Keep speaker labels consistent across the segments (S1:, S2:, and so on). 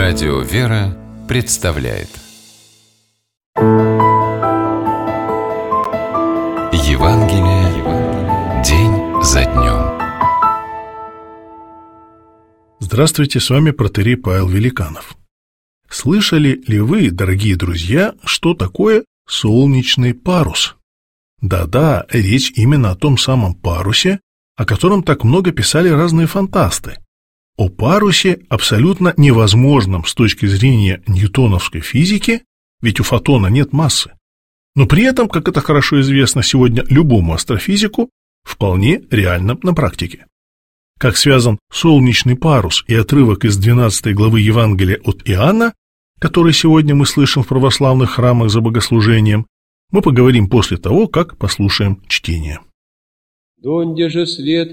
S1: Радио «Вера» представляет Евангелие день за днем.
S2: Здравствуйте, с вами протоиерей Павел Великанов. Слышали ли вы, дорогие друзья, что такое солнечный парус? Да-да, речь именно о том самом парусе, о котором так много писали разные фантасты. О парусе, абсолютно невозможном с точки зрения ньютоновской физики, ведь у фотона нет массы. Но при этом, как это хорошо известно сегодня любому астрофизику, вполне реальном на практике. Как связан солнечный парус и отрывок из 12 главы Евангелия от Иоанна, который сегодня мы слышим в православных храмах за богослужением, мы поговорим после того, как послушаем чтение.
S3: «Донде же свет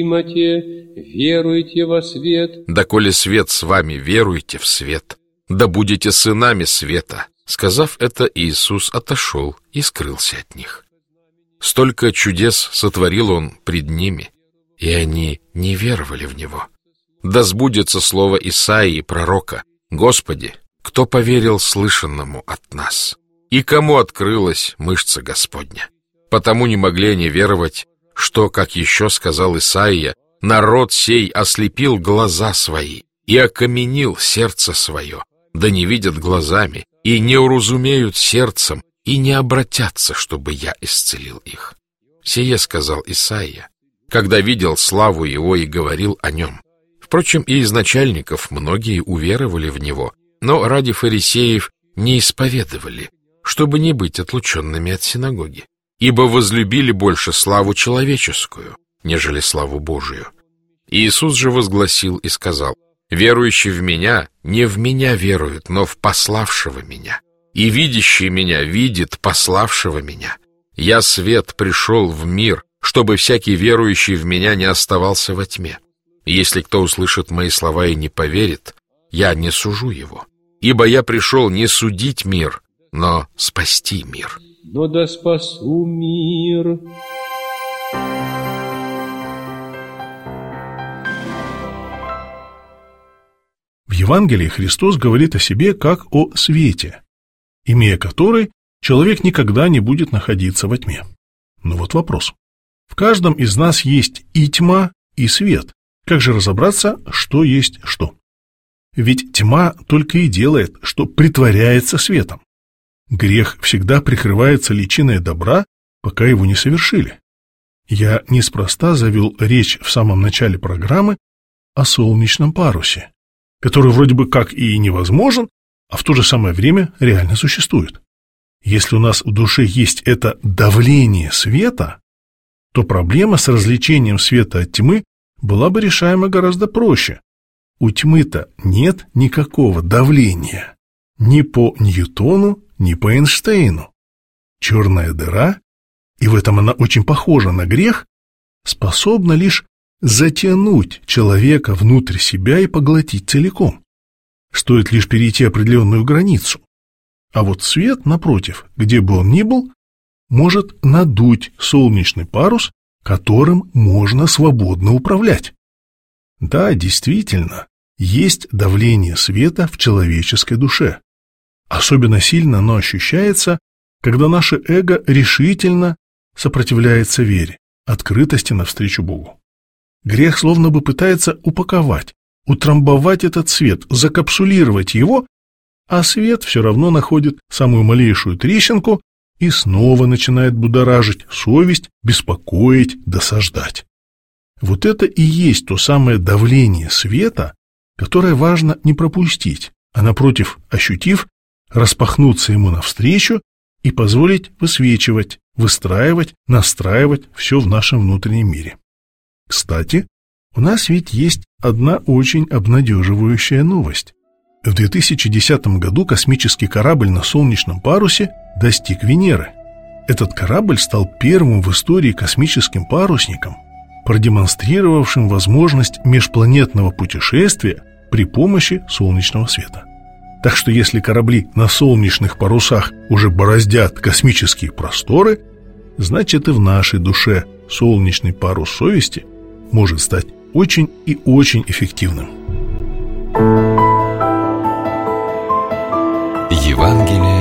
S3: имате, веруйте во свет».
S4: «Доколе свет с вами, веруйте в свет, да будете сынами света». Сказав это, Иисус отошел и скрылся от них. Столько чудес сотворил Он пред ними, и они не веровали в Него. Да сбудется слово Исаии, пророка: «Господи, кто поверил слышанному от нас? И кому открылась мышца Господня?» Потому не могли они веровать, что, как еще сказал Исаия, народ сей ослепил глаза свои и окаменил сердце свое, да не видят глазами, и не уразумеют сердцем, и не обратятся, чтобы я исцелил их. Сие сказал Исаия, когда видел славу его и говорил о нем. Впрочем, и из начальников многие уверовали в него, но ради фарисеев не исповедовали, чтобы не быть отлученными от синагоги, ибо возлюбили больше славу человеческую, нежели славу Божию. Иисус же возгласил и сказал: «Верующий в Меня не в Меня верует, но в пославшего Меня. И видящий Меня видит пославшего Меня. Я свет пришел в мир, чтобы всякий верующий в Меня не оставался во тьме. Если кто услышит Мои слова и не поверит, я не сужу его. Ибо я пришел не судить мир, но спасти мир».
S3: «Но да спасу мир».
S2: В Евангелии Христос говорит о себе как о свете, имея который человек никогда не будет находиться во тьме. Но вот вопрос. В каждом из нас есть и тьма, и свет. Как же разобраться, что есть что? Ведь тьма только и делает, что притворяется светом. Грех всегда прикрывается личиной добра, пока его не совершили. Я неспроста завел речь в самом начале программы о солнечном парусе, который вроде бы как и невозможен, а в то же самое время реально существует. Если у нас в душе есть это давление света, то проблема с развлечением света от тьмы была бы решаема гораздо проще. У тьмы-то нет никакого давления. Ни по Ньютону, ни по Эйнштейну. Черная дыра, и в этом она очень похожа на грех, способна лишь затянуть человека внутрь себя и поглотить целиком. Стоит лишь перейти определенную границу. А вот свет, напротив, где бы он ни был, может надуть солнечный парус, которым можно свободно управлять. Да, действительно, есть давление света в человеческой душе. Особенно сильно оно ощущается, когда наше эго решительно сопротивляется вере, открытости навстречу Богу. Грех словно бы пытается упаковать, утрамбовать этот свет, закапсулировать его, а свет все равно находит самую малейшую трещинку и снова начинает будоражить совесть, беспокоить, досаждать. Вот это и есть то самое давление света, которое важно не пропустить, а напротив, ощутив, распахнуться ему навстречу и позволить высвечивать, выстраивать, настраивать все в нашем внутреннем мире. Кстати, у нас ведь есть одна очень обнадеживающая новость. В 2010 году космический корабль на солнечном парусе достиг Венеры. Этот корабль стал первым в истории космическим парусником, продемонстрировавшим возможность межпланетного путешествия при помощи солнечного света. Так что если корабли на солнечных парусах уже бороздят космические просторы, значит и в нашей душе солнечный парус совести может стать очень и очень эффективным.
S1: Евангелие